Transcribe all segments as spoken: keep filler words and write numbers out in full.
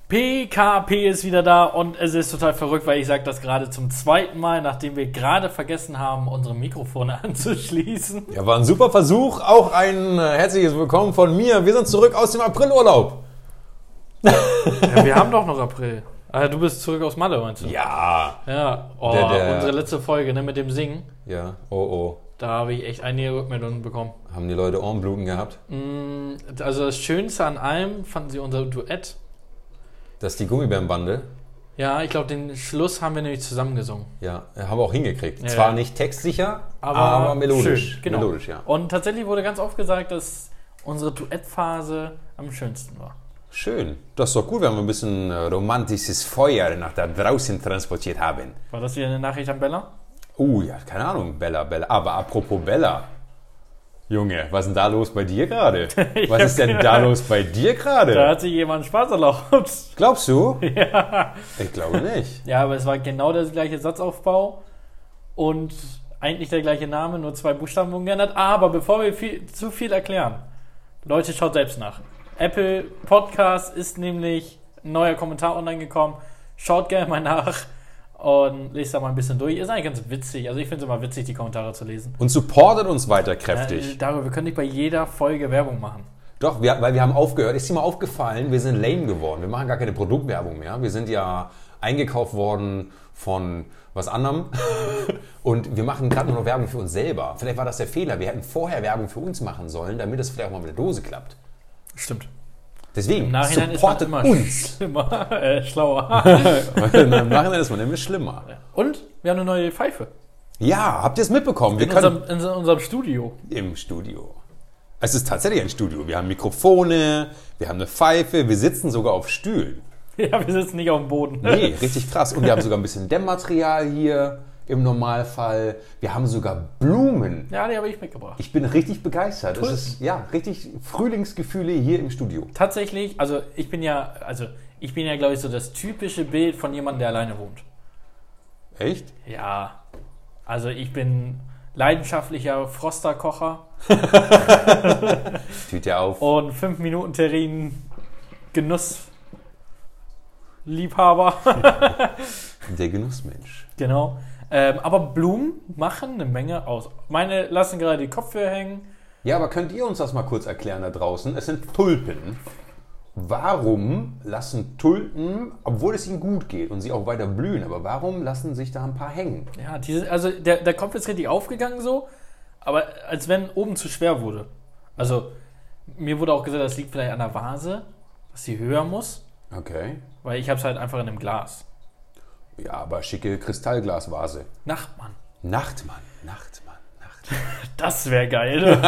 P K P ist wieder da und es ist total verrückt, weil ich sage das gerade zum zweiten Mal, nachdem wir gerade vergessen haben, unsere Mikrofone anzuschließen. Ja, war ein super Versuch. Auch ein herzliches Willkommen von mir. Wir sind zurück aus dem Aprilurlaub. Ja, wir haben doch noch April. Ah, du bist zurück aus Malle, meinst du? Ja. Ja, oh, Der- der- unsere letzte Folge, ne, mit dem Singen. Ja, oh oh. Da habe ich echt einige Rückmeldungen bekommen. Haben die Leute Ohrenbluten gehabt? Mm, Also das Schönste an allem fanden sie unser Duett. Das ist die Gummibärenbande. Ja, ich glaube, den Schluss haben wir nämlich zusammen gesungen. Ja, haben wir auch hingekriegt. Ja, Zwar ja. nicht textsicher, Aber, aber, melodisch. Schön, genau. Melodisch, ja. Und tatsächlich wurde ganz oft gesagt, dass unsere Duettphase am schönsten war. Schön. Das ist doch gut, wenn wir ein bisschen äh, romantisches Feuer nach da draußen transportiert haben. War das wieder eine Nachricht an Bella? Oh ja, keine Ahnung, Bella, Bella. Aber apropos Bella. Junge, was ist denn da los bei dir gerade? Was ist denn da los bei dir Da gerade? hat sich jemand Spaß erlaubt. Glaubst du? Ja. Ich glaube nicht. Ja, aber es war genau der gleiche Satzaufbau und eigentlich der gleiche Name, nur zwei Buchstaben wurden geändert. Aber bevor wir viel, zu viel erklären, Leute, schaut selbst nach. Apple Podcast ist nämlich ein neuer Kommentar online gekommen. Schaut gerne mal nach und lest da mal ein bisschen durch. Ist eigentlich ganz witzig. Also ich finde es immer witzig, die Kommentare zu lesen. Und supportet uns weiter kräftig. Äh, darüber, wir können nicht bei jeder Folge Werbung machen. Doch, wir, weil wir haben aufgehört. Ist dir mal aufgefallen, wir sind lame geworden. Wir machen gar keine Produktwerbung mehr. Wir sind ja eingekauft worden von was anderem. Und wir machen gerade nur noch Werbung für uns selber. Vielleicht war das der Fehler. Wir hätten vorher Werbung für uns machen sollen, damit es vielleicht auch mal mit der Dose klappt. Stimmt. Deswegen, Im Nachhinein ist man supportet immer uns. schlimmer, äh, schlauer. Im Nachhinein ist man nämlich schlimmer. Und wir haben eine neue Pfeife. Ja, habt ihr es mitbekommen? Wir In können unserem, in unserem Studio. im Studio. Es ist tatsächlich ein Studio. Wir haben Mikrofone, wir haben eine Pfeife, wir sitzen sogar auf Stühlen. Ja, wir sitzen nicht auf dem Boden. Nee, richtig krass. Und wir haben sogar ein bisschen Dämmmaterial hier im Normalfall. Wir haben sogar Blumen. Ja, die habe ich mitgebracht. Ich bin richtig begeistert. Tulpen. Es ist ja richtig Frühlingsgefühle hier im Studio. Tatsächlich, also ich bin ja, also ich bin ja, glaube ich, so das typische Bild von jemandem, der alleine wohnt. Echt? Ja, also ich bin leidenschaftlicher Frosterkocher Tüt ja auf. und fünf Minuten Terrinen Genussliebhaber. Der Genussmensch. Genau. Ähm, aber Blumen machen eine Menge aus. Meine lassen gerade die Kopfhörer hängen. Ja, aber könnt ihr uns das mal kurz erklären da draußen? Es sind Tulpen. Warum lassen Tulpen, obwohl es ihnen gut geht und sie auch weiter blühen, aber warum lassen sich da ein paar hängen? Ja, diese, also der, der Kopf ist richtig aufgegangen so, aber als wenn oben zu schwer wurde. Also mir wurde auch gesagt, das liegt vielleicht an der Vase, dass sie höher muss, Okay. weil ich habe es halt einfach in einem Glas. Ja, aber schicke Kristallglasvase. Nachtmann. Nachtmann, Nachtmann, Nachtmann. Das wäre geil.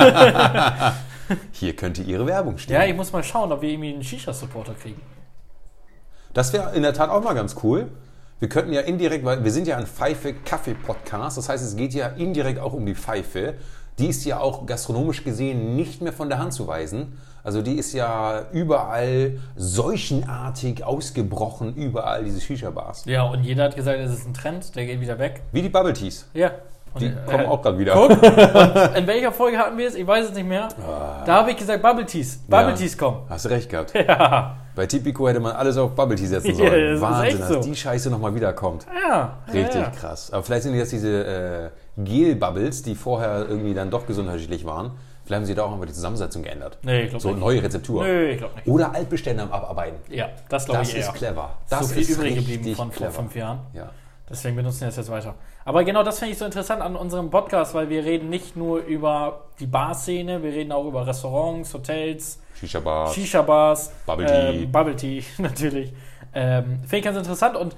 Hier könnte Ihre Werbung stehen. Ja, ich muss mal schauen, ob wir irgendwie einen Shisha-Supporter kriegen. Das wäre in der Tat auch mal ganz cool. Wir könnten ja indirekt, weil wir sind ja ein Pfeife-Kaffee-Podcast, das heißt, es geht ja indirekt auch um die Pfeife. Die ist ja auch gastronomisch gesehen nicht mehr von der Hand zu weisen. Also die ist ja überall seuchenartig ausgebrochen, überall diese Shisha-Bars. Ja, und jeder hat gesagt, es ist ein Trend, der geht wieder weg. Wie die Bubble Teas. Ja. Und, Die äh, kommen auch gerade wieder. Guck, und in welcher Folge hatten wir es? Ich weiß es nicht mehr. Da habe ich gesagt, Bubble Teas. Bubble Ja. Teas kommen. Hast du recht gehabt. Ja. Bei Tipico hätte man alles auf Bubble Tea setzen Ja, sollen. das ist Wahnsinn, echt dass so. die Scheiße nochmal wiederkommt. Ja. Richtig ja, ja. krass. Aber vielleicht sind das diese äh, Gel-Bubbles, die vorher irgendwie dann doch gesundheitlich waren. Vielleicht haben sie da auch einfach die Zusammensetzung geändert. Nee, ich glaube So nicht. neue Rezeptur. Nö, ich glaube nicht. Oder Altbestände am Abarbeiten. Ja, das glaube Das ich eher. ist clever. So Das viel ist übrig richtig geblieben von vor clever. fünf Jahren. Ja. Deswegen benutzen wir das jetzt weiter. Aber genau das finde ich so interessant an unserem Podcast, weil wir reden nicht nur über die Barszene, wir reden auch über Restaurants, Hotels, Shisha-Bars. Shisha-Bars, Bubble Tea. ähm, Bubble Tea natürlich. Ähm, finde ich ganz interessant und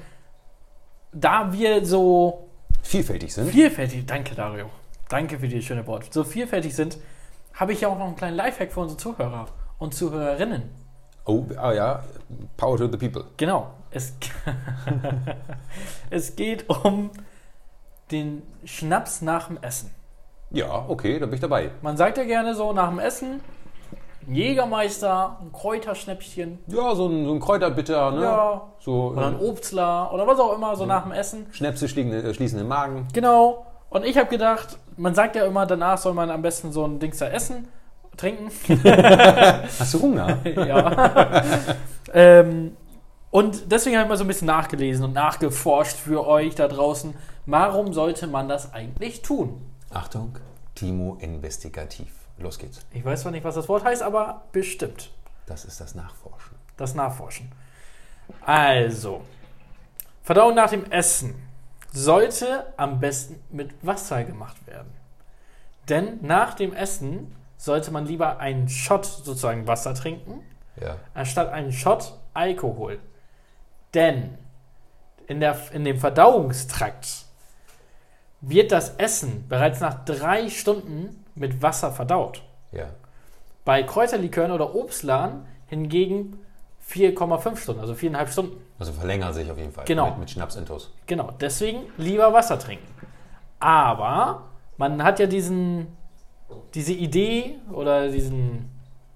da wir so Vielfältig sind. vielfältig, danke Dario, danke für die schöne Wort, so vielfältig sind, habe ich ja auch noch einen kleinen Lifehack für unsere Zuhörer und Zuhörerinnen. Oh, ah ja. Power to the people. Genau. Es, es geht um den Schnaps nach dem Essen. Ja, okay, da bin ich dabei. Man sagt ja gerne so nach dem Essen, ein Jägermeister, ein Kräuterschnäppchen, Ja, so ein, so ein Kräuterbitter, ne? ja, So oder ein Obstler oder was auch immer, so nach dem Essen. Schnäpse schließen, äh, schließen den Magen. Genau. Und ich habe gedacht, man sagt ja immer, danach soll man am besten so ein Dings da essen, trinken. Hast du Hunger? Ja. ähm, Und deswegen habe ich mal so ein bisschen nachgelesen und nachgeforscht für euch da draußen. Warum sollte man das eigentlich tun? Achtung, Timo investigativ. Los geht's. Ich weiß zwar nicht, was das Wort heißt, aber bestimmt. Das ist das Nachforschen. Das Nachforschen. Also, Verdauung nach dem Essen sollte am besten mit Wasser gemacht werden. Denn nach dem Essen sollte man lieber einen Shot sozusagen Wasser trinken, Ja. anstatt einen Shot Alkohol. Denn in, der, in dem Verdauungstrakt wird das Essen bereits nach drei Stunden mit Wasser verdaut. Ja. Bei Kräuterlikören oder Obstlern hingegen vier Komma fünf Stunden, also viereinhalb Stunden. Also verlängern sich auf jeden Fall. Genau. Mit, mit Schnapsintus. Genau, deswegen lieber Wasser trinken. Aber man hat ja diesen, diese Idee oder diesen,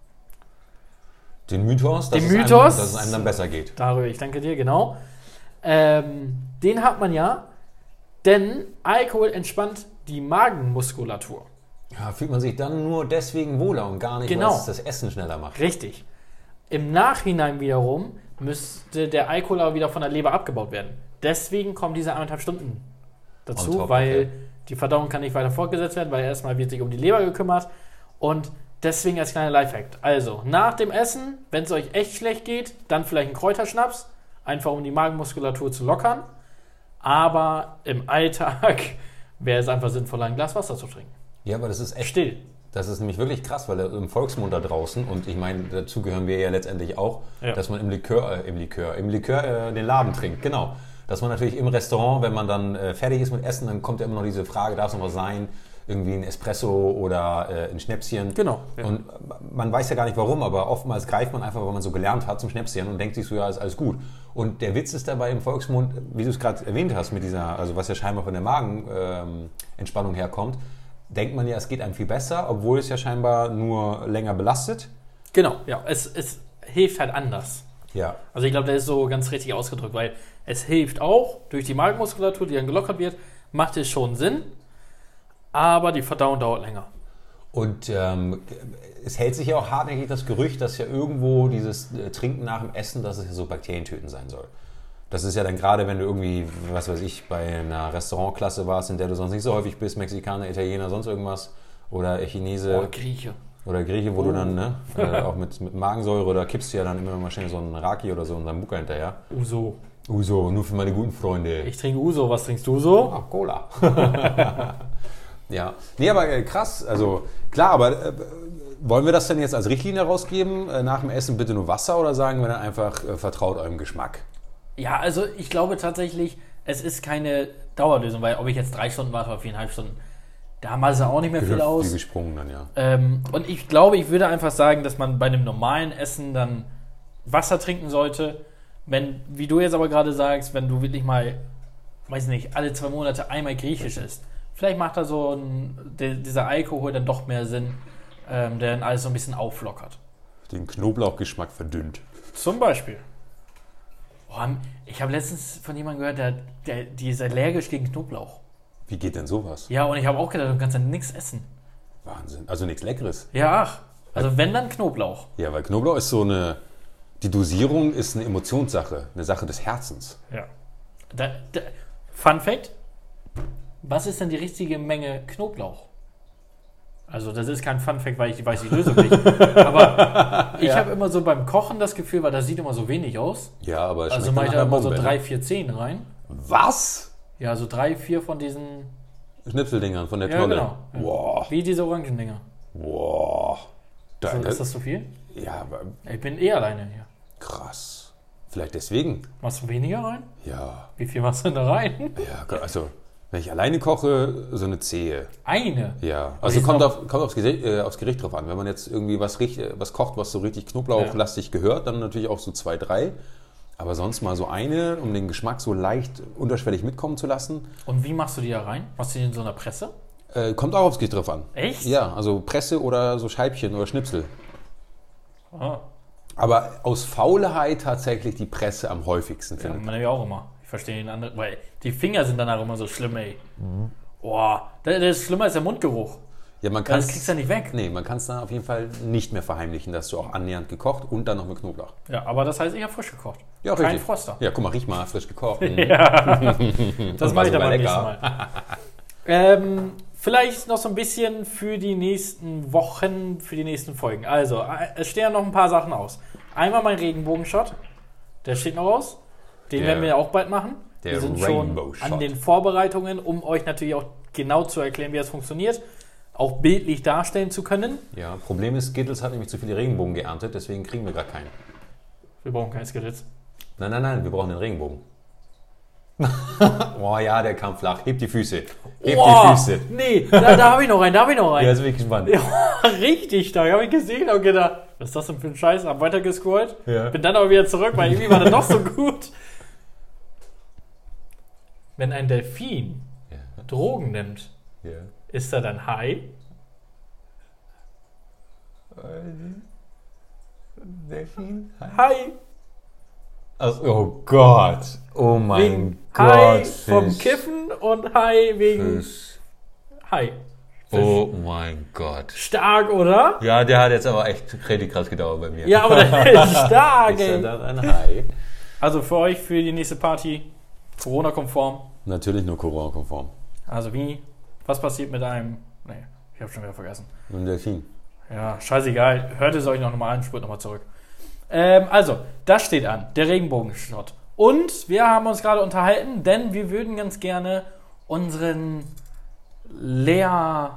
Den Mythos, dass, Den es, Mythos? Einem, dass es einem dann besser geht. darüber, ich danke dir, genau, ähm, den hat man ja, denn Alkohol entspannt die Magenmuskulatur. Ja, fühlt man sich dann nur deswegen wohler und gar nicht, Genau. weil es das Essen schneller macht. Richtig. Im Nachhinein wiederum müsste der Alkohol aber wieder von der Leber abgebaut werden. Deswegen kommen diese eineinhalb Stunden dazu, On top, weil okay. die Verdauung kann nicht weiter fortgesetzt werden, weil erstmal wird sich um die Leber gekümmert. Und deswegen als kleiner Lifehack. Also, nach dem Essen, wenn es euch echt schlecht geht, dann vielleicht einen Kräuterschnaps, einfach um die Magenmuskulatur zu lockern. Aber im Alltag wäre es einfach sinnvoller, ein Glas Wasser zu trinken. Ja, aber das ist echt. Still. Das ist nämlich wirklich krass, weil im Volksmund da draußen, und ich meine, dazu gehören wir ja letztendlich auch, Ja. dass man im Likör, äh, im Likör, im Likör äh, den Laden trinkt, genau. Dass man natürlich im Restaurant, wenn man dann äh, fertig ist mit Essen, dann kommt ja immer noch diese Frage, darf es noch was sein? Irgendwie ein Espresso oder äh, ein Schnäpschen. Genau. Ja. Und man weiß ja gar nicht warum, aber oftmals greift man einfach, weil man so gelernt hat zum Schnäpschen und denkt sich so, ja, ist alles gut. Und der Witz ist dabei im Volksmund, wie du es gerade erwähnt hast, mit dieser, also was ja scheinbar von der Magenentspannung herkommt, denkt man ja, es geht einem viel besser, obwohl es ja scheinbar nur länger belastet. Genau, ja. Es, es hilft halt anders. Ja. Also ich glaube, der ist so ganz richtig ausgedrückt, weil es hilft auch durch die Magenmuskulatur, die dann gelockert wird, macht es schon Sinn, aber die Verdauung dauert länger. Und ähm, es hält sich ja auch hartnäckig das Gerücht, dass ja irgendwo dieses äh, Trinken nach dem Essen, dass es ja so bakterientötend sein soll. Das ist ja dann gerade, wenn du irgendwie, was weiß ich, bei einer Restaurantklasse warst, in der du sonst nicht so häufig bist, Mexikaner, Italiener, sonst irgendwas, oder Chinese Oh, Grieche. oder Grieche, wo Oh. du dann ne, äh, auch mit, mit Magensäure, da kippst du ja dann immer mal schnell so einen Raki oder so einen Sambuca hinterher. Uso. Uso, nur für meine guten Freunde. Ich trinke Uso, was trinkst du so? Ah, Cola. Ja, nee, aber äh, krass, also klar, aber äh, wollen wir das denn jetzt als Richtlinie rausgeben? Äh, nach dem Essen bitte nur Wasser oder sagen wir dann einfach, äh, vertraut eurem Geschmack? Ja, also ich glaube tatsächlich, es ist keine Dauerlösung, weil ob ich jetzt drei Stunden warte oder viereinhalb Stunden, da macht es ja auch nicht mehr viel Wie aus. gesprungen dann, ja. Ähm, und ich glaube, ich würde einfach sagen, dass man bei einem normalen Essen dann Wasser trinken sollte. Wenn, wie du jetzt aber gerade sagst, wenn du wirklich mal, weiß nicht, alle zwei Monate einmal griechisch isst, vielleicht macht da so ein, der, dieser Alkohol dann doch mehr Sinn, ähm, der dann alles so ein bisschen auflockert. Den Knoblauchgeschmack verdünnt. Zum Beispiel. Boah, ich habe letztens von jemandem gehört, der, der, die ist allergisch gegen Knoblauch. Wie geht denn sowas? Ja, und ich habe auch gedacht, du kannst dann nichts essen. Wahnsinn. Also nichts Leckeres. Ja, ach. Also wenn, dann Knoblauch. Ja, weil Knoblauch ist so eine, die Dosierung ist eine Emotionssache, eine Sache des Herzens. Ja. Da, da, Fun Fact: Was ist denn die richtige Menge Knoblauch? Also das ist kein Fun Fact, weil ich weiß die Lösung nicht. Aber ich Ja. habe immer so beim Kochen das Gefühl, weil das sieht immer so wenig aus. Ja, aber es Also schmeckt mache ich dann da immer nachher so Bombe, drei, ne? vier, zehn rein. Was? Ja, so drei, vier von diesen, Schnipseldingern von der ja Tonne. genau. Ja. Boah. Wie diese Orangendinger. Boah. Da, So, ist das zu viel? ja, aber Ich bin eh alleine hier. krass. Vielleicht deswegen. Machst du weniger rein? Ja. Wie viel machst du denn da rein? Ja, also, wenn ich alleine koche, so eine Zehe. Eine. Ja. die Also ist kommt, noch- auf, kommt aufs, Gericht, äh, aufs Gericht drauf an. Wenn man jetzt irgendwie was, richt- äh, was kocht, was so richtig knoblauchlastig gehört, dann natürlich auch so zwei, drei. Aber sonst mal so eine, um den Geschmack so leicht unterschwellig mitkommen zu lassen. Und wie machst du die da rein? Machst du die in so einer Presse? Äh, kommt auch aufs Gericht drauf an. Echt? Ja, also Presse oder so Scheibchen oder Schnipsel. Ah. Aber aus Faulheit tatsächlich die Presse am häufigsten, Ja, finde ich. meine ich auch immer. Ich verstehe den anderen, weil die Finger sind danach immer so schlimm, ey. Boah, das, das ist schlimmer als der Mundgeruch. Ja, man Ja, kann das kriegst du ja nicht weg. Nee, man kann es dann auf jeden Fall nicht mehr verheimlichen, dass du auch annähernd gekocht und dann noch mit Knoblauch. Ja, aber das heißt, ich habe frisch gekocht. Ja, Kein richtig. Froster. Ja, guck mal, riech mal, frisch gekocht. Ja, das mache ich dann sogar beim nächsten lecker. Mal. ähm, vielleicht noch so ein bisschen für die nächsten Wochen, für die nächsten Folgen. Also, äh, es stehen noch ein paar Sachen aus. Einmal mein Regenbogenshot, der steht noch aus. Den Der- werden wir auch bald machen. der wir sind schon Rainbow Shot. an den Vorbereitungen, um euch natürlich auch genau zu erklären, wie das funktioniert. Auch bildlich darstellen zu können. Ja, Problem ist, Skittles hat nämlich zu viele Regenbogen geerntet, deswegen kriegen wir gerade keinen. Wir brauchen kein Skittles. Nein, nein, nein, wir brauchen den Regenbogen. Oh ja, der kam flach. Heb die Füße. Heb Oh, die Füße. nee, da, da habe ich noch einen, da habe ich noch einen. Ja, jetzt bin ich gespannt. Ja, richtig stark. Habe ich gesehen und gedacht, was ist das denn für ein Scheiß? Hab weiter gescrollt. Ja. Bin dann aber wieder zurück, weil irgendwie war das doch so gut. Wenn ein Delfin Ja. Drogen nimmt, Ja. ist er dann high? Delfin? High. Also, oh Gott. Oh mein Wegen Gott. High vom Fisch. Kiffen und High wegen Fisch. High. Oh mein Gott. Stark, oder? Ja, der hat jetzt aber echt richtig krass gedauert bei mir. Ja, aber das ist stark, Ist er ey. dann ein Hai? Also für euch, für die nächste Party, Corona-konform. Natürlich nur Corona-konform. Also wie? Was passiert mit einem... Nee, ich habe schon wieder vergessen. Mit dem Delfin. Ja, scheißegal. Hört es euch noch mal an, spurt nochmal zurück. Ähm, also, das steht an. Der Regenbogenshot. Und wir haben uns gerade unterhalten, denn wir würden ganz gerne unseren Lehrauftrag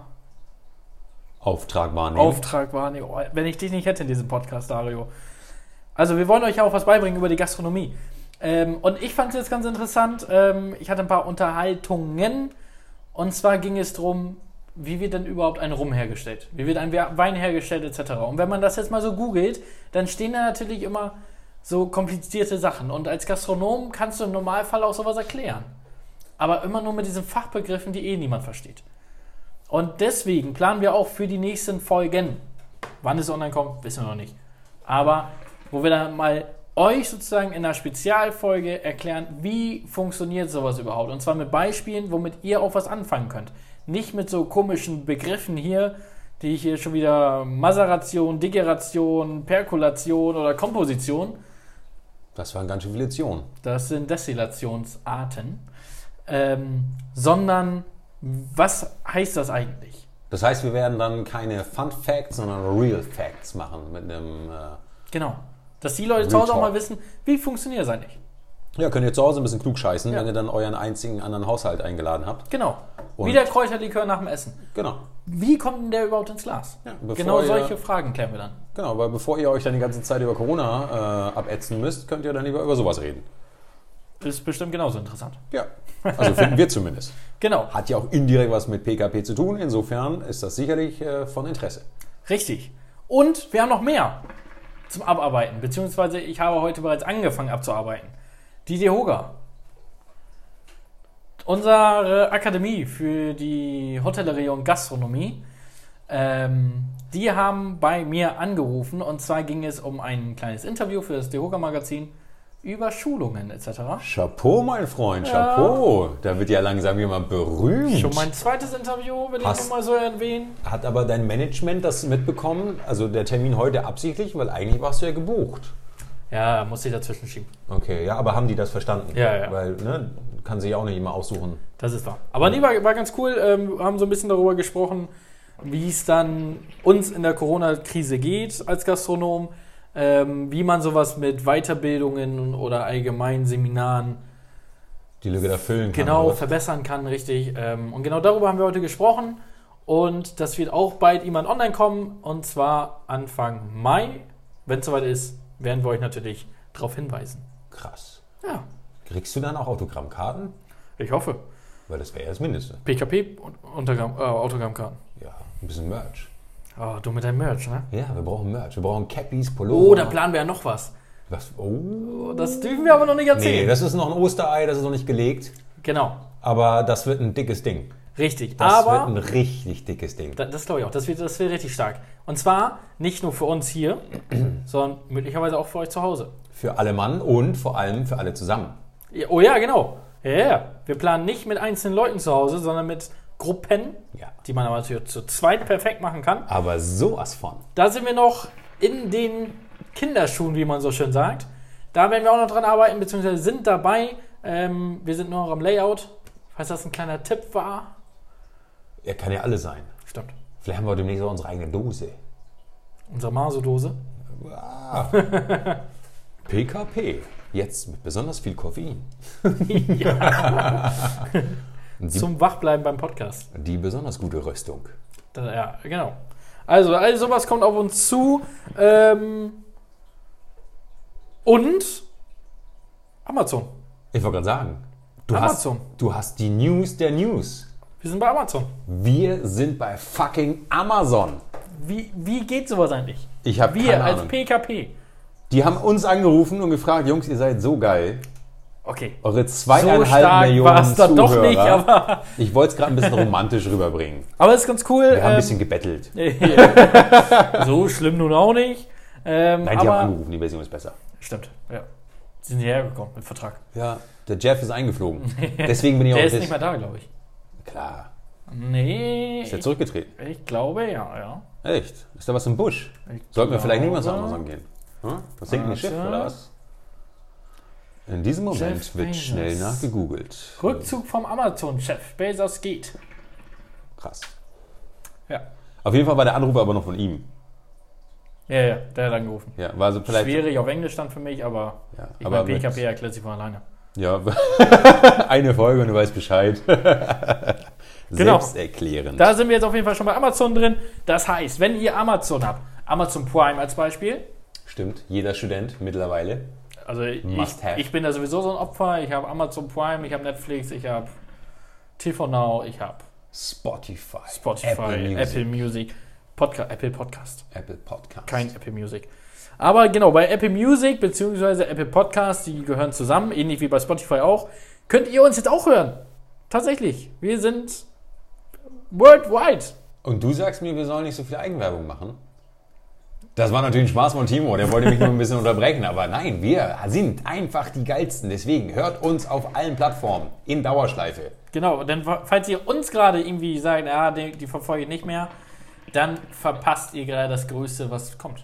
Auftrag wahrnehmen. wahrnehmen. Oh, wenn ich dich nicht hätte in diesem Podcast, Dario. Also, wir wollen euch ja auch was beibringen über die Gastronomie. Ähm, und ich fand es jetzt ganz interessant. Ähm, ich hatte ein paar Unterhaltungen. Und zwar ging es darum, wie wird denn überhaupt ein Rum hergestellt? Wie wird ein Wein hergestellt, et cetera. Und wenn man das jetzt mal so googelt, dann stehen da natürlich immer so komplizierte Sachen. Und als Gastronom kannst du im Normalfall auch sowas erklären. Aber immer nur mit diesen Fachbegriffen, die eh niemand versteht. Und deswegen planen wir auch für die nächsten Folgen, wann es online kommt, wissen wir noch nicht. Aber wo wir dann mal euch sozusagen in einer Spezialfolge erklären, wie funktioniert sowas überhaupt. Und zwar mit Beispielen, womit ihr auch was anfangen könnt. Nicht mit so komischen Begriffen hier, die ich hier schon wieder Maceration, Degeration, Perkulation oder Komposition. Das waren ganz schön viele Lektionen. Das sind Destillationsarten. Ähm, sondern, was heißt das eigentlich? Das heißt, wir werden dann keine Fun Facts, sondern Real Facts machen mit einem... Äh Genau. Dass die Leute Real zu Hause auch Talk. mal wissen, wie funktioniert das eigentlich? Ja, könnt ihr zu Hause ein bisschen klug scheißen, Ja. wenn ihr dann euren einzigen anderen Haushalt eingeladen habt. Genau. Und- Wie der Kräuterlikör nach dem Essen. Genau. Wie kommt denn der überhaupt ins Glas? Ja, bevor genau ihr- solche Fragen klären wir dann. Genau, weil bevor ihr euch dann die ganze Zeit über Corona äh, abätzen müsst, könnt ihr dann lieber über sowas reden. Ist bestimmt genauso interessant. Ja, also finden wir zumindest. Genau. Hat ja auch indirekt was mit P K P zu tun, insofern ist das sicherlich äh, von Interesse. Richtig. Und wir haben noch mehr zum Abarbeiten. Beziehungsweise ich habe heute bereits angefangen abzuarbeiten. Die DEHOGA. Unsere Akademie für die Hotellerie und Gastronomie. Ähm, die haben bei mir angerufen. Und zwar ging es um ein kleines Interview für das DEHOGA-Magazin über Schulungen et cetera. Chapeau, mein Freund, Ja. Chapeau. Da wird ja langsam jemand berühmt. Schon mein zweites Interview, will ich Hast- nur mal so erwähnen. Hat aber dein Management das mitbekommen? Also der Termin heute absichtlich, weil eigentlich warst du ja gebucht. Ja, muss ich dazwischen schieben. Okay, ja, aber haben die das verstanden? Ja, ja. Weil, ne, kann sich auch nicht immer aussuchen. Das ist wahr. Aber nee, war, war ganz cool. Ähm, wir haben so ein bisschen darüber gesprochen, wie es dann uns in der Corona-Krise geht als Gastronom, ähm, wie man sowas mit Weiterbildungen oder allgemeinen Seminaren Die Lücke da füllen kann. genau oder was? verbessern kann, richtig. Ähm, und genau darüber haben wir heute gesprochen. Und das wird auch bald jemand online kommen. Und zwar Anfang Mai. Wenn es soweit ist, werden wir euch natürlich darauf hinweisen. Krass. Ja, Kriegst du dann auch Autogrammkarten? ich hoffe. Weil das wäre ja das Mindeste. P K P-Autogrammkarten. Äh, Autogrammkarten. Ja, ein bisschen Merch. Oh, du mit deinem Merch, ne? Ja, wir brauchen Merch. Wir brauchen Cappies, Pullover. Oh, da planen wir ja noch was. Was? Oh. Das dürfen wir aber noch nicht erzählen. Nee, das ist noch ein Osterei, das ist noch nicht gelegt. Genau, Aber das wird ein dickes Ding. richtig. Das wird aber ein richtig dickes Ding. da, das glaube ich auch. Das wird, das wird richtig stark. Und zwar nicht nur für uns hier, sondern möglicherweise auch für euch zu Hause. Für alle Mann und vor allem für alle zusammen. Ja, oh ja, genau. Ja, ja. Wir planen nicht mit einzelnen Leuten zu Hause, sondern mit Gruppen, Ja. die man aber natürlich zu zweit perfekt machen kann. Aber sowas von. Da sind wir noch in den Kinderschuhen, wie man so schön sagt. Da werden wir auch noch dran arbeiten, beziehungsweise sind dabei. Ähm, wir sind noch am Layout. Falls das ein kleiner Tipp war. Er kann ja alle sein. Stimmt. Vielleicht haben wir demnächst auch unsere eigene Dose. Unsere Maso-Dose. Wow. P K P. Jetzt mit besonders viel Koffein. Ja. Die, Zum Wachbleiben beim Podcast. die besonders gute Röstung. Da, ja, genau. Also, all sowas kommt auf uns zu. Ähm, und Amazon. Ich wollte gerade sagen, du Amazon. hast, du hast die News der News. Wir sind bei Amazon. Wir sind bei fucking Amazon. Wie, wie geht sowas eigentlich? Ich habe Wir keine als Ahnung. P K P. Die haben uns angerufen und gefragt, Jungs, ihr seid so geil. Okay. Eure So zweieinhalb stark Millionen war es dann doch Zuhörer. nicht, aber, Ich wollte es gerade ein bisschen romantisch rüberbringen. aber ist ganz cool. Wir haben ein ähm, bisschen gebettelt. so schlimm nun auch nicht. Ähm, Nein, die aber, haben angerufen, die Version ist besser. Stimmt, ja. Sie sind hierher gekommen mit Vertrag. Ja, der Jeff ist eingeflogen. Deswegen bin ich auch Der ist piss- nicht mehr da, glaube ich. Klar. Nee. Ist er zurückgetreten? Ich glaube, ja, ja. Echt? Ist da was im Busch? Ich Sollten wir vielleicht nicht mal zu glaube- Amazon gehen? Hm? Was sinkt ein Warte. Schiff oder was? In diesem Moment Jeff wird Bezos. schnell nachgegoogelt. Rückzug vom Amazon-Chef. Bezos geht. Krass. Ja. Auf jeden Fall war der Anruf aber noch von ihm. Ja, ja, der hat angerufen. Ja, war also vielleicht. Schwierig auf Englisch dann für mich, aber Ja, ich aber meine, P K P mit- erklärt sich von alleine. Ja, eine Folge und du weißt Bescheid. Genau. Selbsterklärend. Da sind wir jetzt auf jeden Fall schon bei Amazon drin. Das heißt, wenn ihr Amazon habt, Amazon Prime als Beispiel, Stimmt, jeder Student mittlerweile. also ich, Must have. ich bin da sowieso so ein Opfer. Ich habe Amazon Prime, ich habe Netflix, ich habe T V Now, ich habe Spotify. Spotify, Apple Music. Apple Music, Podca- Apple Podcast. Apple Podcast. Kein Apple Music. Aber genau, bei Apple Music bzw. Apple Podcast, die gehören zusammen, ähnlich wie bei Spotify auch, könnt ihr uns jetzt auch hören. Tatsächlich. Wir sind worldwide. Und du sagst mir, wir sollen nicht so viel Eigenwerbung machen? Das war natürlich ein Spaß von Timo, der wollte mich nur ein bisschen unterbrechen. Aber nein, wir sind einfach die Geilsten. Deswegen hört uns auf allen Plattformen in Dauerschleife. Genau, denn falls ihr uns gerade irgendwie sagt, ja, die, die verfolge ich nicht mehr, dann verpasst ihr gerade das Größte, was kommt.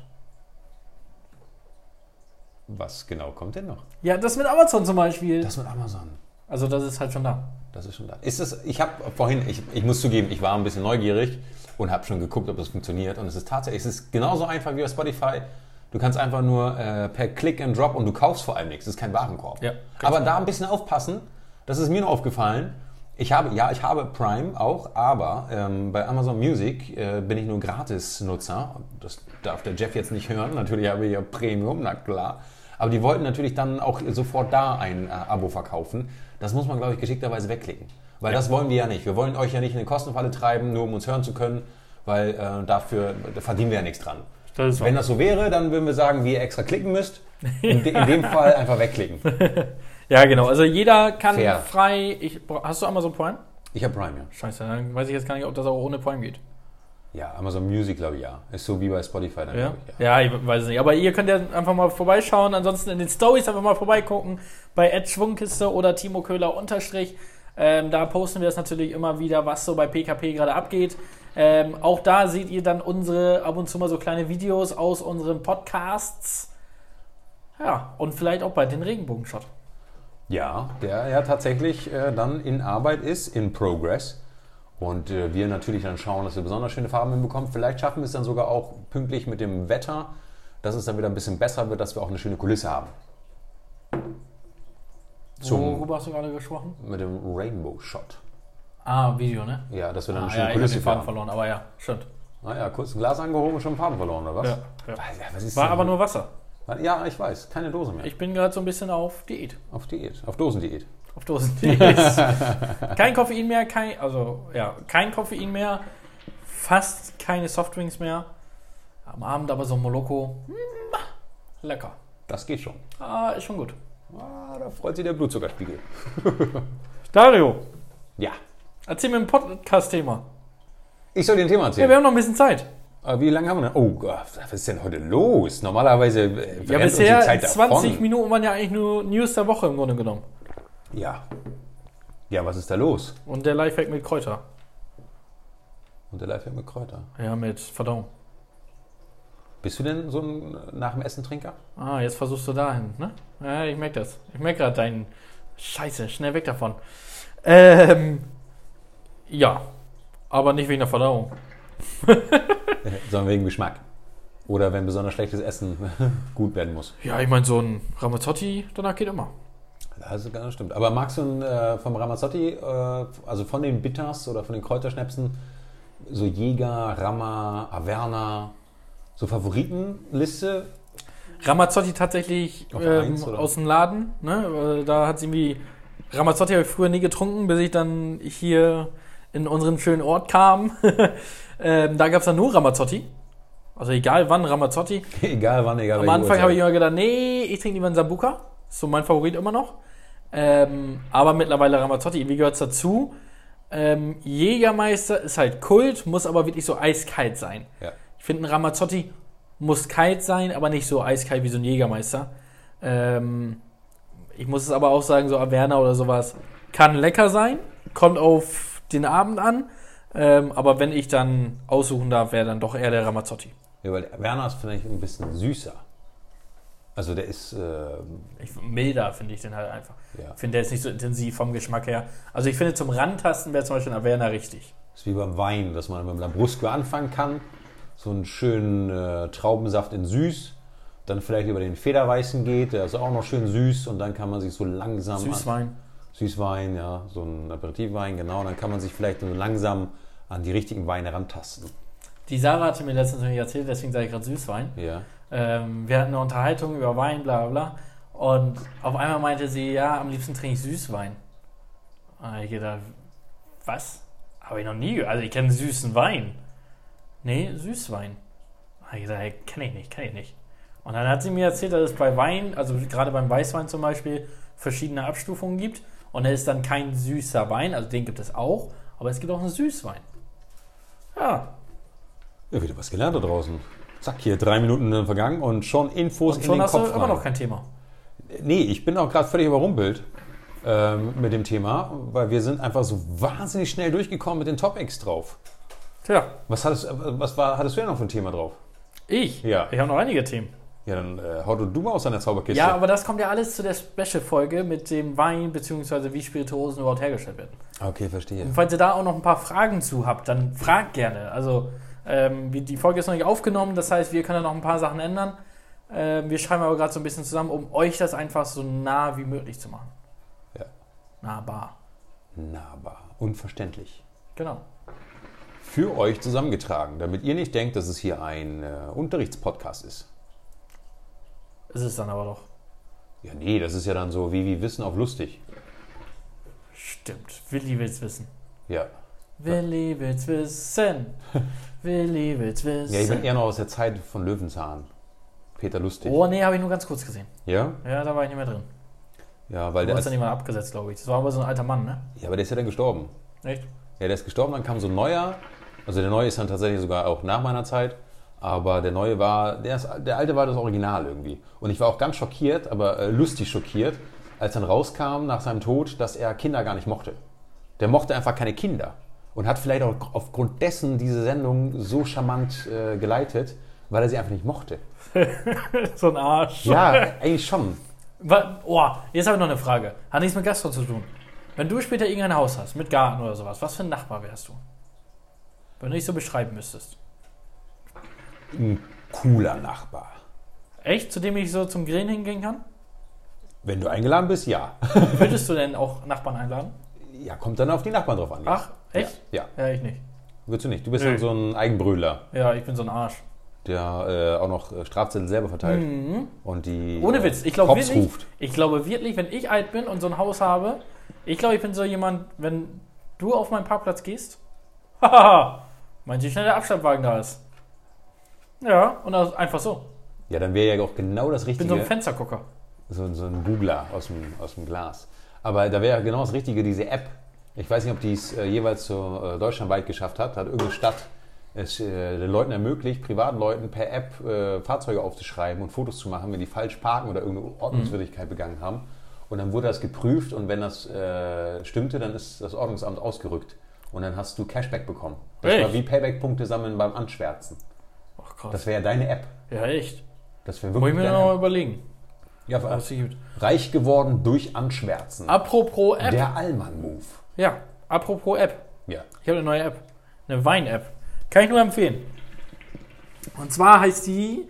Was genau kommt denn noch? Ja, das mit Amazon zum Beispiel. Das mit Amazon. Also das ist halt schon da. Das ist schon da. Ist das, ich habe vorhin, ich, ich muss zugeben, ich war ein bisschen neugierig und habe schon geguckt, ob das funktioniert. Und es ist tatsächlich, es ist genauso einfach wie bei Spotify. Du kannst einfach nur äh, per Click and Drop und du kaufst vor allem nichts. Das ist kein Warenkorb. Ja, aber da ein bisschen aufpassen. Das ist mir nur aufgefallen. Ich habe, ja, ich habe Prime auch, aber ähm, bei Amazon Music äh, bin ich nur Gratis-Nutzer. Das darf der Jeff jetzt nicht hören. Natürlich habe ich ja Premium, na klar. Aber die wollten natürlich dann auch sofort da ein äh, Abo verkaufen. Das muss man, glaube ich, geschickterweise wegklicken. Weil Ja. das wollen wir ja nicht. Wir wollen euch ja nicht in eine Kostenfalle treiben, nur um uns hören zu können, weil äh, dafür da verdienen wir ja nichts dran. Das ist Wenn das so wäre, dann würden wir sagen, wie ihr extra klicken müsst. In, de in dem Fall einfach wegklicken. Ja, genau. Also jeder kann Fair. frei. Ich, hast du Amazon Prime? Ich habe Prime, ja. Scheiße, dann weiß ich jetzt gar nicht, ob das auch ohne Prime geht. Ja, Amazon Music, glaube ich, ja. Ist so wie bei Spotify dann, Ja? glaube ich, ja. Ja, ich weiß es nicht. Aber ihr könnt ja einfach mal vorbeischauen. Ansonsten in den Stories einfach mal vorbeigucken. Bei Ed Schwungkiste oder Timo Köhler unterstrich. Ähm, da posten wir das natürlich immer wieder, was so bei P K P gerade abgeht. Ähm, auch da seht ihr dann unsere ab und zu mal so kleine Videos aus unseren Podcasts. Ja, und vielleicht auch bei den Regenbogenshot. Ja, der ja tatsächlich äh, dann in Arbeit ist, in Progress. Und äh, wir natürlich dann schauen, dass wir besonders schöne Farben hinbekommen. Vielleicht schaffen wir es dann sogar auch pünktlich mit dem Wetter, dass es dann wieder ein bisschen besser wird, dass wir auch eine schöne Kulisse haben. Zum, Worüber hast du gerade gesprochen? mit dem Rainbow Shot. Ah, Video, ne? Ja, dass wir dann Ah, eine ja, schöne ich habe Kulisse den Faden haben. verloren, aber ja, stimmt. Naja, kurz ein Glas angehoben und schon Farben verloren, oder was? Ja, ja. Was, was ist War denn- aber nur Wasser. Ja, ich weiß. Keine Dose mehr. Ich bin gerade so ein bisschen auf Diät. Auf Diät. Auf Dosendiät. Auf Dosendiät. Kein Koffein mehr, kein, also ja, kein Koffein mehr, fast keine Softdrinks mehr. Am Abend aber so ein Moloko. Mm, lecker. Das geht schon. Ah, ist schon gut. Ah, da freut sich der Blutzuckerspiegel. Dario, Ja. erzähl mir ein Podcast-Thema. Ich soll dir ein Thema Ja, erzählen. wir haben noch ein bisschen Zeit. Aber wie lange haben wir denn? Oh Gott, was ist denn heute los? Normalerweise äh, Ja, rennt uns bisher die Zeit zwanzig davon. Minuten waren ja eigentlich nur News der Woche im Grunde genommen. Ja. Ja, was ist da los? Und der Lifehack mit Kräuter. Und der Lifehack mit Kräuter. Ja, mit Verdauung. Bist du denn so ein nach dem Essen Trinker? Ah, jetzt versuchst du dahin, ne? Ja, ich merke das. Ich merke gerade deinen... Scheiße, schnell weg davon. Ähm... Ja. Aber nicht wegen der Verdauung. Sondern wegen Geschmack. Oder wenn besonders schlechtes Essen gut werden muss. Ja, ich meine, so ein Ramazzotti, danach geht immer. Das ist ganz stimmt. Aber magst du ein, äh, vom Ramazzotti, äh, also von den Bitters oder von den Kräuterschnäpsen, so Jäger, Rama, Averna, so Favoritenliste? Ramazzotti tatsächlich Auf ähm, eins, oder? aus dem Laden. Ne? Äh, Da hat sie irgendwie... Ramazzotti habe ich früher nie getrunken, bis ich dann hier in unseren schönen Ort kam. ähm, da gab es dann nur Ramazzotti. Also egal wann, Ramazzotti. Egal wann, egal Am Anfang habe ich immer gedacht, nee, ich trinke lieber einen Sambuca. Ist so mein Favorit immer noch. Ähm, aber mittlerweile Ramazzotti. Wie gehört es dazu? Ähm, Jägermeister ist halt Kult, muss aber wirklich so eiskalt sein. Ja. Ich finde, ein Ramazzotti muss kalt sein, aber nicht so eiskalt wie so ein Jägermeister. Ähm, ich muss es aber auch sagen, so Averna oder sowas kann lecker sein. Kommt auf den Abend an. Ähm, aber wenn ich dann aussuchen darf, wäre dann doch eher der Ramazzotti. Ja, weil der Averna ist vielleicht ein bisschen süßer. Also der ist... Äh, Ich, milder finde ich den halt einfach. Ja. Ich finde, der ist nicht so intensiv vom Geschmack her. Also ich finde, zum Rantasten wäre zum Beispiel ein Averna richtig. ist wie beim Wein, dass man mit dem Lambrusco anfangen kann. So einen schönen äh, Traubensaft in süß. Dann vielleicht über den Federweißen geht, der ist auch noch schön süß. Und dann kann man sich so langsam... Süßwein. Süßwein, ja, so ein Aperitivwein, genau. Dann kann man sich vielleicht so langsam an die richtigen Weine rantasten. Die Sarah hatte mir letztens nämlich erzählt, deswegen sage ich gerade Süßwein. Ja. Ähm, wir hatten eine Unterhaltung über Wein, bla bla bla. Und auf einmal meinte sie, ja, am liebsten trinke ich Süßwein. Und ich gedacht, was? Habe ich noch nie gehört. Also ich kenne süßen Wein. Nee, Süßwein. Und ich gesagt, hey, kenne ich nicht, kenne ich nicht. Und dann hat sie mir erzählt, dass es bei Wein, also gerade beim Weißwein zum Beispiel, verschiedene Abstufungen gibt. Und er ist dann kein süßer Wein, also den gibt es auch, aber es gibt auch einen Süßwein. Ja. Ja, wieder was gelernt da draußen. Zack, hier drei Minuten vergangen und schon Infos Und schon in den hast Kopf du immer rein. noch kein Thema. Nee, ich bin auch gerade völlig überrumpelt ähm, mit dem Thema, weil wir sind einfach so wahnsinnig schnell durchgekommen mit den Topics drauf. Tja, Was hattest, was war, hattest du denn noch für ein Thema drauf? ich? Ja. Ich habe noch einige Themen. Ja, dann äh, hau du mal aus deiner Zauberkiste. Ja, aber das kommt ja alles zu der Special-Folge mit dem Wein, beziehungsweise wie Spirituosen überhaupt hergestellt werden. Okay, verstehe. Und falls ihr da auch noch ein paar Fragen zu habt, dann fragt gerne. Also, ähm, wie- die Folge ist noch nicht aufgenommen, das heißt, wir können da noch ein paar Sachen ändern. Ähm, wir schreiben aber gerade so ein bisschen zusammen, um euch das einfach so nah wie möglich zu machen. Ja. Nahbar. Nahbar. Unverständlich. Genau. Für euch zusammengetragen, damit ihr nicht denkt, dass es hier ein äh, Unterrichtspodcast ist. Ist es dann aber doch. Ja, nee, das ist ja dann so wie, wie Wissen auf lustig. Stimmt. Willi will's wissen. Ja. Willi will's wissen. Willi will's wissen. Ja, ich bin eher noch aus der Zeit von Löwenzahn. Peter Lustig. Oh, nee, habe ich nur ganz kurz gesehen. Ja? Ja, da war ich nicht mehr drin. Ja, weil Der der ist dann ist, jemand abgesetzt, glaube ich. Das war aber so ein alter Mann, ne? ja, aber der ist ja dann gestorben. Echt? Ja, der ist gestorben, dann kam so ein neuer. Also der neue ist dann tatsächlich sogar auch nach meiner Zeit. Aber der neue war, der, ist, der alte war das Original irgendwie. Und ich war auch ganz schockiert, aber äh, lustig schockiert, als dann rauskam nach seinem Tod, dass er Kinder gar nicht mochte. Der mochte einfach keine Kinder. Und hat vielleicht auch aufgrund dessen diese Sendung so charmant äh, geleitet, weil er sie einfach nicht mochte. So ein Arsch. Ja, eigentlich schon. Wa- Oh, jetzt habe ich noch eine Frage. Hat nichts mit Gastro zu tun. Wenn du später irgendein Haus hast, mit Garten oder sowas, was für ein Nachbar wärst du? Wenn du dich so beschreiben müsstest. Ein cooler Nachbar. Echt? Zu dem ich so zum Grillen hingehen kann? Wenn du eingeladen bist, ja. Würdest du denn auch Nachbarn einladen? Ja, kommt dann auf die Nachbarn drauf an. Ja. Ach, echt? Ja, Ja, ich nicht. würdest du nicht. Du bist Nö. dann so ein Eigenbrüller, Ja, ich bin so ein Arsch. der äh, auch noch äh, Strafzettel selber verteilt. Und die Mhm. Ohne äh, Witz. Ich glaube Cops wirklich, ruft. ich glaube wirklich, wenn ich alt bin und so ein Haus habe, ich glaube, ich bin so jemand, wenn du auf meinen Parkplatz gehst, haha, meinst du, wie schnell der Abschleppwagen da ist? Ja, und das einfach so. Ja, dann wäre ja auch genau das Ich bin so Richtige. ein Fenstergucker. So, so ein Googler aus dem, aus dem Glas. Aber da wäre genau das Richtige, diese App. Ich weiß nicht, ob die es äh, jeweils so äh, deutschlandweit geschafft hat. Hat irgendeine Stadt es äh, den Leuten ermöglicht, Privatleuten per App äh, Fahrzeuge aufzuschreiben und Fotos zu machen, wenn die falsch parken oder irgendeine Ordnungswidrigkeit begangen haben. Und dann wurde das geprüft und wenn das äh, stimmte, dann ist das Ordnungsamt ausgerückt und dann hast du Cashback bekommen. Das Echt? war wie Payback-Punkte sammeln beim Anschwärzen. Ach krass. Das wäre ja deine App. Ja, echt. Das wäre Muss wirklich ich mir deine noch mal App. überlegen. Ja, Was sie gibt. reich geworden durch Anschwärzen. Apropos App. Der Allmann-Move. Ja, apropos App. Ja. Ich habe eine neue App. Eine Wein-App. Kann ich nur empfehlen. Und zwar heißt die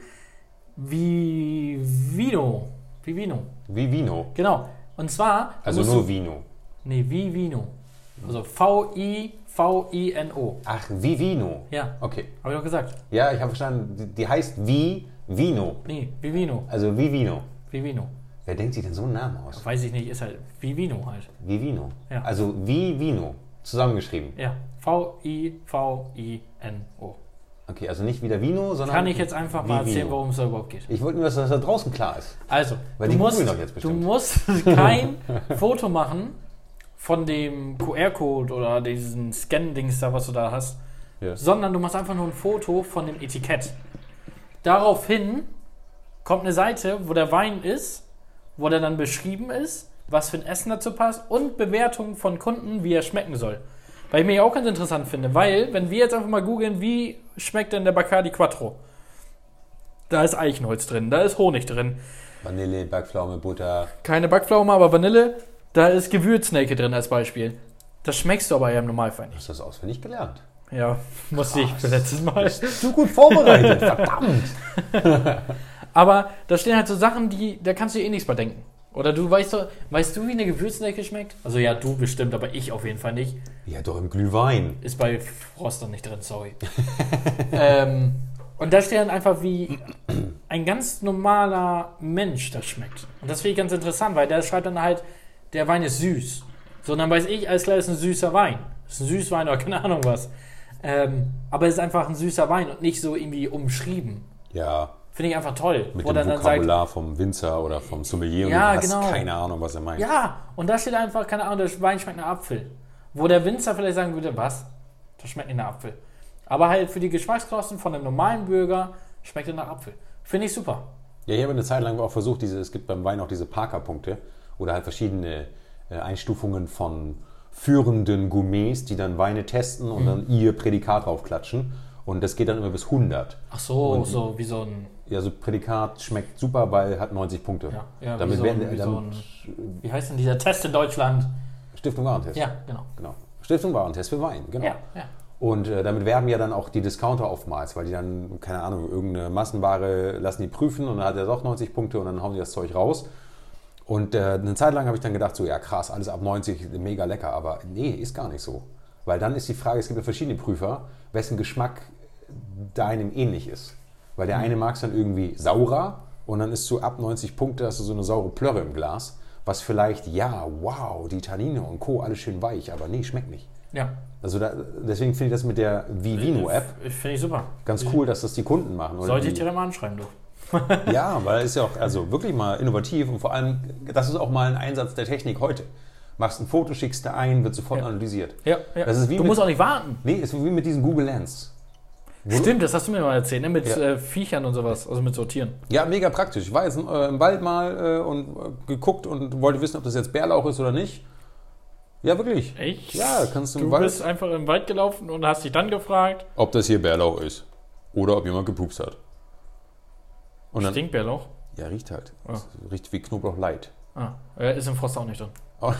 Vivino. Vivino. Vivino. Genau. Und zwar... Also musst nur du, Vino. Nee, Vivino. Also V I V I N O. Ach, Vivino. Ja. Okay. Habe ich doch gesagt. Ja, ich habe verstanden. Die, die heißt wie Vino. Nee, Vivino. Also Vivino. Vivino. Wer denkt sich denn so einen Namen aus? Weiß ich nicht, ist halt Vivino halt. Vivino. Ja. Also wie Vino. Zusammengeschrieben. Ja. V I V I N O. Okay, also nicht wieder Vino, sondern... Kann ich jetzt einfach mal Vivino. erzählen, worum es da überhaupt geht. Ich wollte nur, dass das da draußen klar ist. Also, Weil du die musst, googeln doch jetzt du bestimmt. musst kein Foto machen von dem Q R-Code oder diesen Scan-Dings da, was du da hast, Ja. sondern du machst einfach nur ein Foto von dem Etikett. Daraufhin kommt eine Seite, wo der Wein ist, wo der dann beschrieben ist, was für ein Essen dazu passt und Bewertungen von Kunden, wie er schmecken soll. Weil ich mich auch ganz interessant finde, weil, wenn wir jetzt einfach mal googeln, wie schmeckt denn der Bacardi Quattro? Da ist Eichenholz drin, da ist Honig drin, Vanille, Backpflaume, Butter. keine Backpflaume, aber Vanille, da ist Gewürznelke drin als Beispiel. Das schmeckst du aber ja im Normalfall nicht. Hast du das auswendig gelernt? Ja, musste ich für letztes Mal. Bist du gut vorbereitet? Verdammt! Aber da stehen halt so Sachen, die, da kannst du dir eh nichts bei denken. Oder du weißt doch, weißt du, wie eine Gewürznelke schmeckt? Also ja, du bestimmt, aber ich auf jeden Fall nicht. Ja, doch im Glühwein. Ist bei Froster nicht drin, sorry. ähm, und da steht dann einfach, wie ein ganz normaler Mensch das schmeckt. Und das finde ich ganz interessant, weil der schreibt dann halt, der Wein ist süß. So, und dann weiß ich, alles klar, ist ein süßer Wein. Ist ein Süßwein oder keine Ahnung was. Ähm, aber es ist einfach ein süßer Wein und nicht so irgendwie umschrieben. Ja, Finde ich einfach toll. mit wo dem dann dann sagt, Vokabular vom Winzer oder vom Sommelier und Ja, du hast genau. keine Ahnung, was er meint. ja, und da steht einfach, keine Ahnung, der Wein schmeckt nach Apfel. Wo der Winzer vielleicht sagen würde, was? Das schmeckt nicht nach Apfel. Aber halt für die Geschmacksknospen von einem normalen Bürger schmeckt er nach Apfel. Finde ich super. Ja, ich habe eine Zeit lang auch versucht, diese, es gibt beim Wein auch diese Parker-Punkte oder halt verschiedene äh, Einstufungen von führenden Gourmets, die dann Weine testen und Mhm. dann ihr Prädikat draufklatschen. Und das geht dann immer bis hundert. Ach so, Und- so wie so ein, Ja, so Prädikat schmeckt super, weil hat neunzig Punkte. ja, ja, damit wie, so werden ein, wie, so damit, ein, wie heißt denn dieser Test in Deutschland? Stiftung Warentest. Ja, genau. Genau. Stiftung Warentest für Wein, genau. Ja, ja. Und äh, damit werben ja dann auch die Discounter oftmals, weil die dann, keine Ahnung, irgendeine Massenware lassen die prüfen und dann hat er doch neunzig Punkte und dann hauen die das Zeug raus. Und äh, eine Zeit lang habe ich dann gedacht, so ja krass, alles ab neunzig, mega lecker, aber nee, ist gar nicht so. Weil dann ist die Frage, es gibt ja verschiedene Prüfer, wessen Geschmack deinem ähnlich ist. Weil der eine mag es dann irgendwie saurer und dann ist so ab neunzig Punkte, hast du so eine saure Plörre im Glas, was vielleicht, ja, wow, die Tannine und Co., alles schön weich, aber nee, schmeckt nicht. Ja. Also da, deswegen finde ich das mit der Vivino-App Ich Finde ich super. ganz cool, dass das die Kunden machen. Oder Sollte ich die, dir dann mal anschreiben, du. Ja, weil es ist ja auch also wirklich mal innovativ und vor allem, das ist auch mal ein Einsatz der Technik heute. Machst ein Foto, schickst du ein, wird sofort Ja. analysiert. Ja, ja. Das ist wie du mit- musst auch nicht warten. Nee, ist wie mit diesen Google Lens. Wo- Stimmt, das hast du mir mal erzählt, ne? Mit Ja. äh, Viechern und sowas, also mit Sortieren. Ja, mega praktisch. Ich war jetzt äh, im Wald mal äh, und äh, geguckt und wollte wissen, ob das jetzt Bärlauch ist oder nicht. Ja, wirklich. Echt? Ja, kannst du im Du Wald... bist einfach im Wald gelaufen und hast dich dann gefragt, Ob das hier Bärlauch ist. Oder ob jemand gepupst hat. Und dann, Stinkbärlauch? ja, riecht halt. Ah. Das riecht wie Knoblauch Light. Ah, äh, ist im Frost auch nicht drin.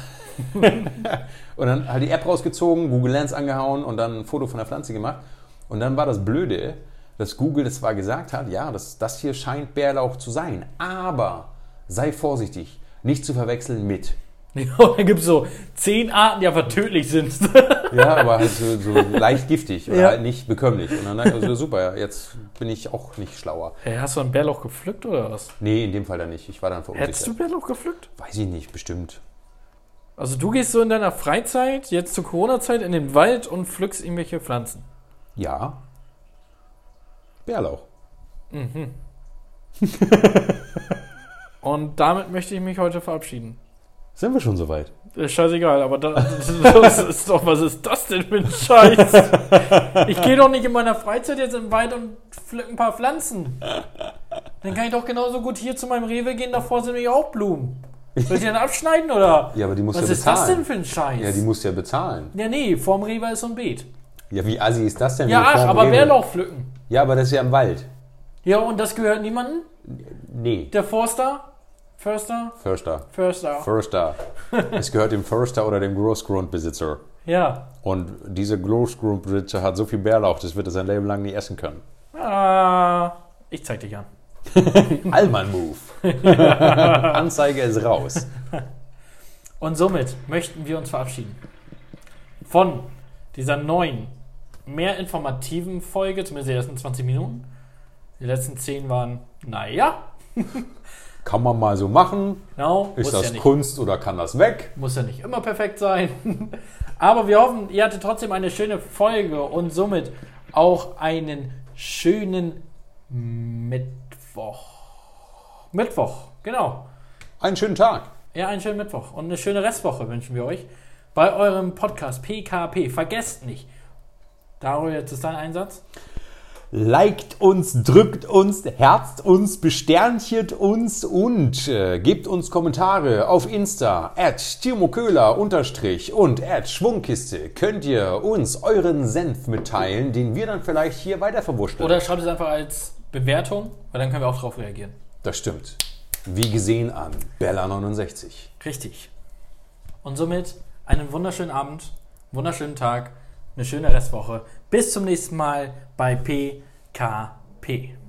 Und dann halt die App rausgezogen, Google Lens angehauen und dann ein Foto von der Pflanze gemacht. Und dann war das Blöde, dass Google das zwar gesagt hat, ja, das, das hier scheint Bärlauch zu sein, aber sei vorsichtig, nicht zu verwechseln mit. Ja, da gibt es so zehn Arten, die einfach tödlich sind. Ja, aber halt so, so leicht giftig oder Ja. halt nicht bekömmlich. Und dann dachte ich, also super, ja, jetzt bin ich auch nicht schlauer. Hey, hast du ein Bärlauch gepflückt oder was? Nee, in dem Fall dann nicht. Ich war dann Hättest du verunsichert. Bärlauch gepflückt? Weiß ich nicht, bestimmt. Also du gehst so in deiner Freizeit, jetzt zur Corona-Zeit, in den Wald und pflückst irgendwelche Pflanzen. Ja. Bärlauch. Und damit möchte ich mich heute verabschieden. Sind wir schon soweit? Ist scheißegal, aber da, das ist doch, was ist das denn für ein Scheiß? Ich gehe doch nicht in meiner Freizeit jetzt im Wald und pflück ein paar Pflanzen. Dann kann ich doch genauso gut hier zu meinem Rewe gehen, davor sind nämlich auch Blumen. Soll ich die dann abschneiden oder? Ja, aber die muss Was ja ist das bezahlen. denn für ein Scheiß? Ja, die muss ja bezahlen. Ja, nee, vorm Rewe ist so ein Beet. Ja, wie assi ist das denn? Ja, Wenn ach, vorm aber Rewe- Bärlauch pflücken. Ja, aber das ist ja im Wald. Ja, und das gehört niemandem? Nee. Der Forster? Förster? Förster. Förster. Förster. Es gehört dem Förster oder dem Großgrundbesitzer. Ja. Und dieser Großgrundbesitzer hat so viel Bärlauch, das wird er sein Leben lang nie essen können. Ah, ich zeig dich an. Allmann-Move. Anzeige ist raus. Und somit möchten wir uns verabschieden von dieser neuen, mehr informativen Folge, zumindest die ersten zwanzig Minuten. Die letzten zehn waren, naja, Kann man mal so machen. genau, Ist muss das ja nicht, Kunst oder kann das weg? muss ja nicht immer perfekt sein. Aber wir hoffen, ihr hattet trotzdem eine schöne Folge und somit auch einen schönen Mittwoch. Mittwoch, genau. Einen schönen Tag. Ja, einen schönen Mittwoch und eine schöne Restwoche wünschen wir euch bei eurem Podcast P K P. Vergesst nicht. Dario, jetzt ist dein Einsatz. Liked uns, drückt uns, herzt uns, besternchert uns und äh, gebt uns Kommentare auf Insta at Timo Köhler unterstrich und at Schwungkiste. Könnt ihr uns euren Senf mitteilen, den wir dann vielleicht hier weiter verwurschteln. Oder schreibt es einfach als Bewertung, weil dann können wir auch drauf reagieren. Das stimmt. Wie gesehen an Bella neunundsechzig. Richtig. Und somit einen wunderschönen Abend, wunderschönen Tag, eine schöne Restwoche. Bis zum nächsten Mal bei P K P.